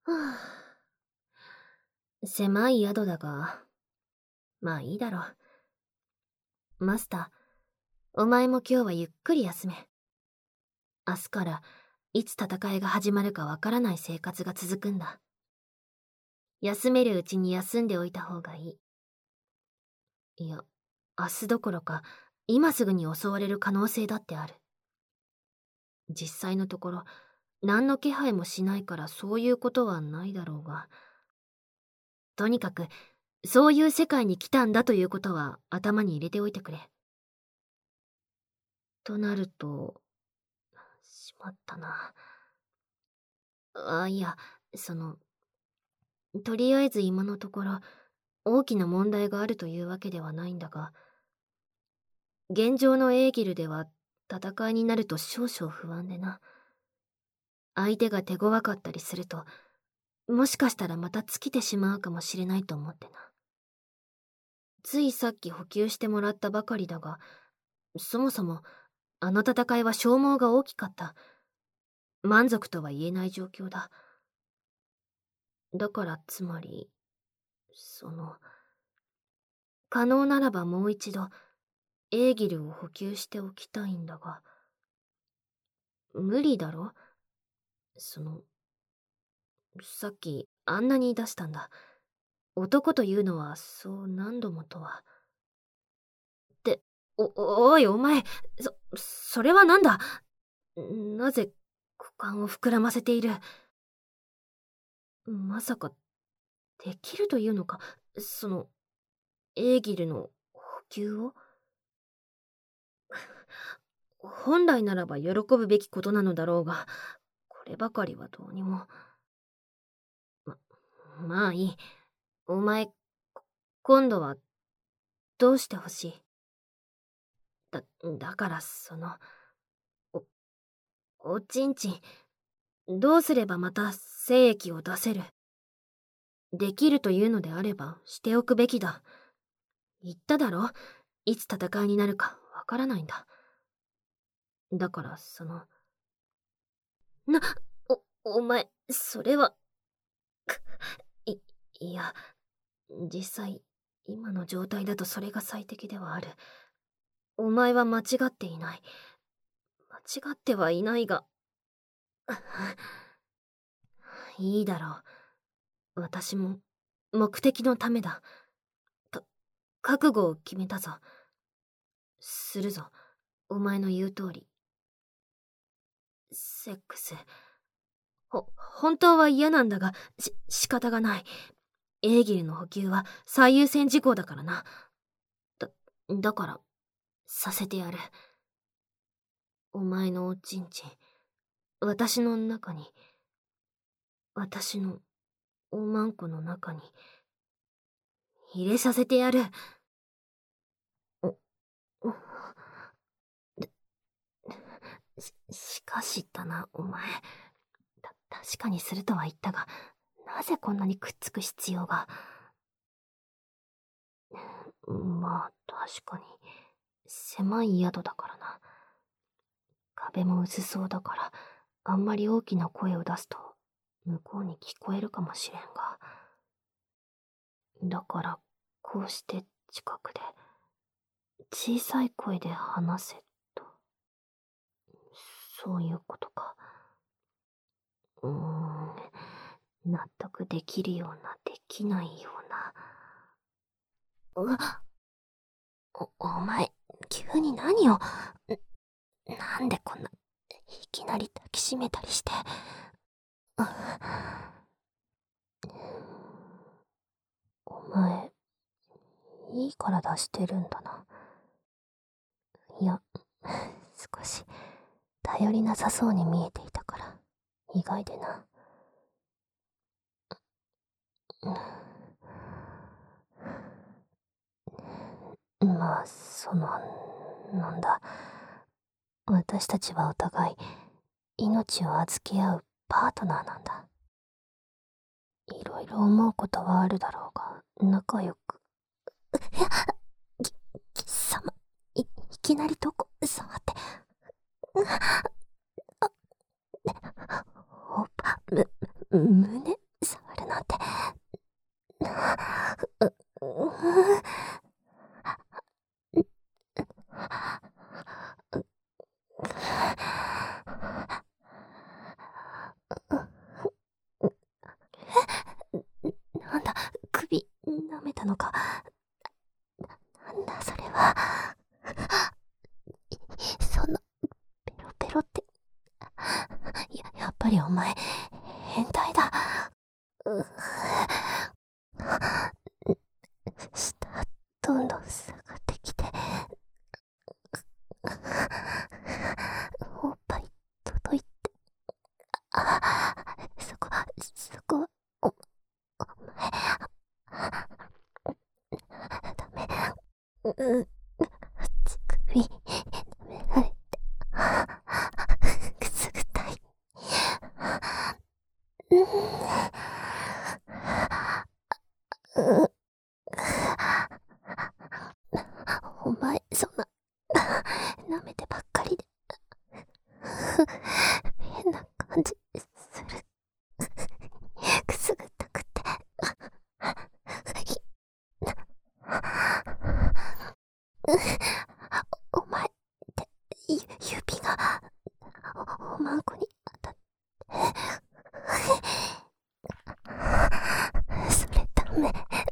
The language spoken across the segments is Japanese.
狭い宿だが、まあいいだろう。マスター、お前も今日はゆっくり休め。明日からいつ戦いが始まるかわからない生活が続くんだ。休めるうちに休んでおいた方がいい。いや、明日どころか今すぐに襲われる可能性だってある。実際のところ何の気配もしないからそういうことはないだろうが、とにかくそういう世界に来たんだということは頭に入れておいてくれ。となると、しまったな。いや、とりあえず今のところ大きな問題があるというわけではないんだが、現状のエーギルでは戦いになると少々不安でな。相手が手強かったりすると、もしかしたらまた尽きてしまうかもしれないと思ってな。ついさっき補給してもらったばかりだが、そもそもあの戦いは消耗が大きかった。満足とは言えない状況だ。だからつまり、可能ならばもう一度、エーギルを補給しておきたいんだが、無理だろ？さっきあんなに言い出したんだ。男というのはそう何度もとは。って、おいお前、それはなんだ？なぜ股間を膨らませている？まさか、できるというのか？エーギルの補給を？本来ならば喜ぶべきことなのだろうが、こればかりはどうにも。まあいい。お前、今度はどうしてほしい？だからおちんちん、どうすればまた精液を出せる？できるというのであればしておくべきだ。言っただろ？いつ戦いになるかわからないんだ。だからお前、それは、い、いや、実際、今の状態だとそれが最適ではある。お前は間違っていない。間違ってはいないが、いいだろう。私も、目的のためだ。覚悟を決めたぞ。するぞ、お前の言う通り。セックス。本当は嫌なんだが、仕方がない。エーギルの補給は最優先事項だからな。だから、させてやる。お前のおちんちん、私の中に、私のおまんこの中に、入れさせてやる。しかしだな、お前。確かにするとは言ったが、なぜこんなにくっつく必要が。まあ、確かに、狭い宿だからな。壁も薄そうだから、あんまり大きな声を出すと、向こうに聞こえるかもしれんが。だから、こうして近くで、小さい声で話せと。そういうことか。納得できるような、できないような。お前、急に何を。なんでこんな、いきなり抱きしめたりして。お前、いい体してるんだな。いや、少し、頼りなさそうに見えていたから、意外でな。まあ、なんだ。私たちはお互い、命を預け合うパートナーなんだ。いろいろ思うことはあるだろうが、仲良く。貴様、いきなりどこ、触って。おっぱ、胸、 乳首舐められてくすぐたい。お前そんな舐めてばっかりで変な感じする。くすぐったくてお前って指がおまんこに当たってそれダメ。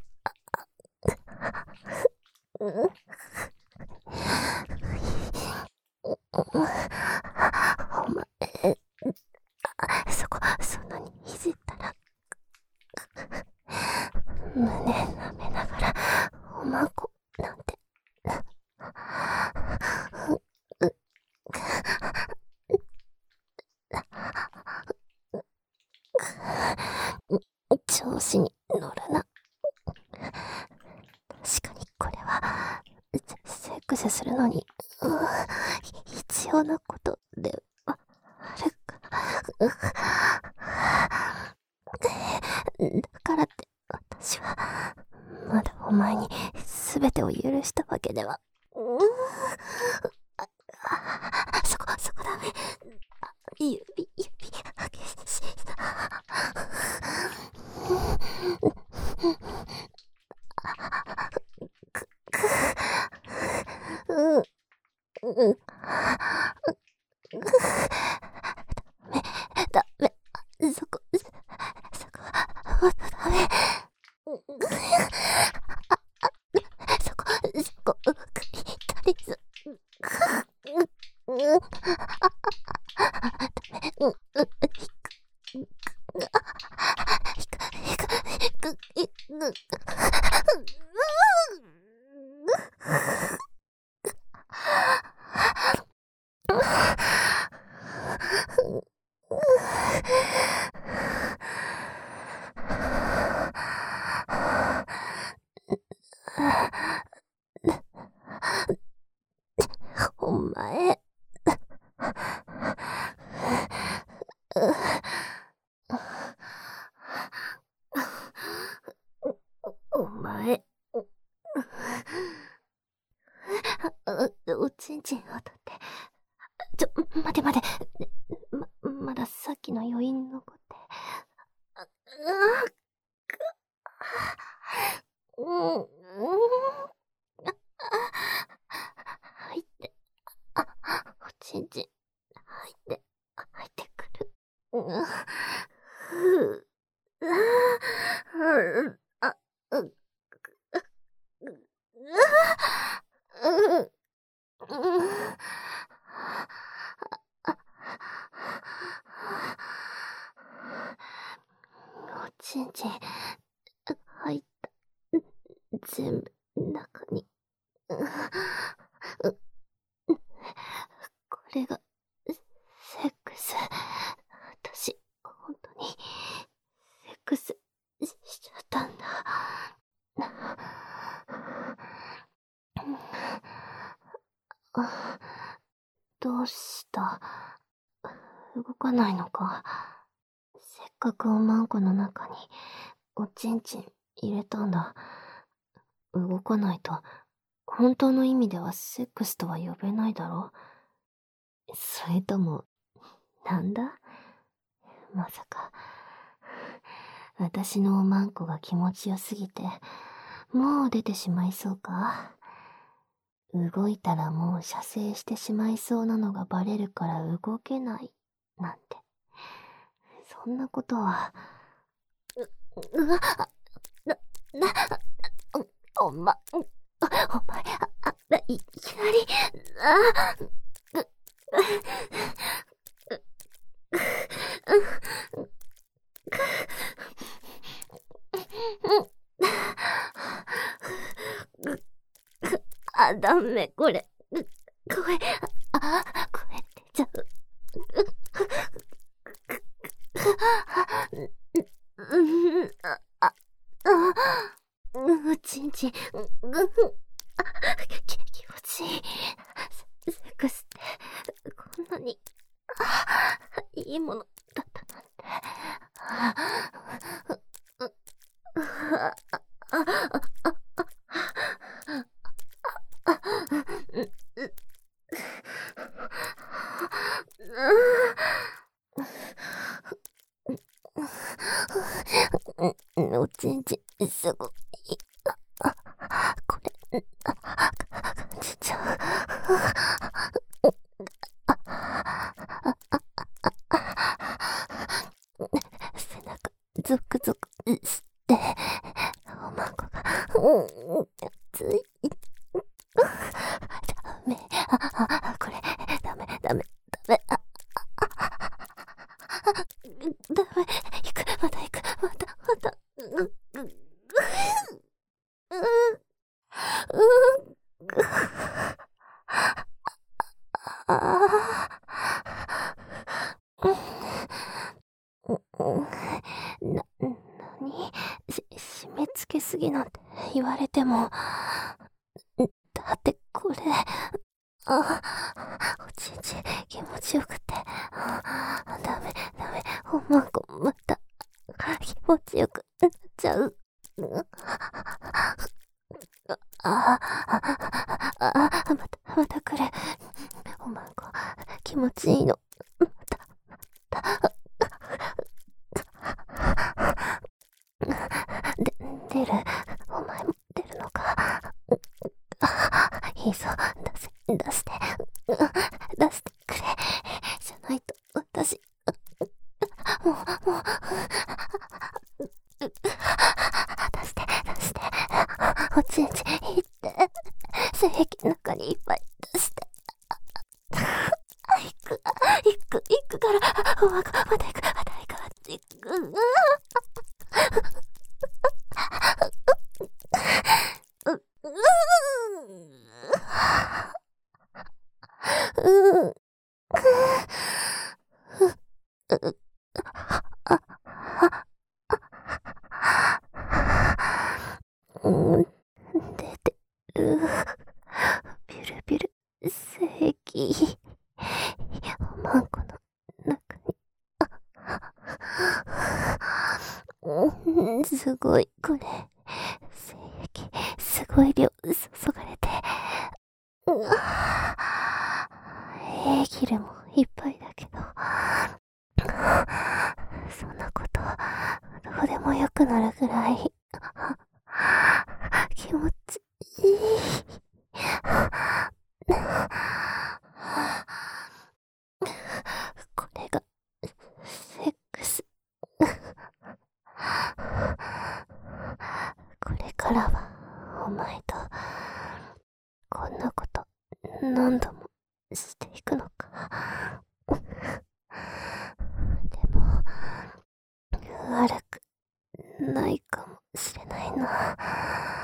お前そんなにいじったら胸舐めながらおまんこなんて調子に乗るな。確かにこれはセックスするのに必要なことであるか。だからって私はまだお前に全てを許したわけでは。そこダメ。指激しい。ダメ。そこはダメ。そこクリトリス。お前お前おちんちん当たって待てまださっきの余韻残って入っておちんちん入ってくる。おちんちん入った。全部中に。これがセックス。私本当にセックスしちゃったんだ。どうした？動かないのか。せっかくおまんこの中におちんちん入れたんだ。動かないと本当の意味ではセックスとは呼べないだろ。それともなんだ？まさか私のおまんこが気持ちよすぎてもう出てしまいそうか。動いたらもう射精してしまいそうなのがバレるから動けないなんて、そんなことは。お前いきなりダメこれ声出ちゃう。ちんちん気持ちいい。セックスってこんなにいいものだったなんて。おちんちんすごい。これ感じちゃう。背中ゾクゾクしておまんこが熱い。ダメ。これダメ。ダメ。行く。また行く。また。なに締め付けすぎなんて言われても。だってこれ、おちんちん気持ちよくて。ダメ。おまんこまた気持ちよくなっちゃう。また来る。おまんこ気持ちいいの。出る。お前も出るのか。いいぞ。出してくれ。じゃないと私もう出しておちんちんいって。性液の中にいっぱい出して。行くから。おまんこまた行く。出てる。ビュルビュル精液。おまんこの中に。すごいこれ。精液すごい量注がれて。液量もいっぱいだけど。そんなことどうでもよくなるぐらい気持ちいい。これがセックス。これからはお前とこんなこと何度もしていくのか。でも悪くないかもしれないな。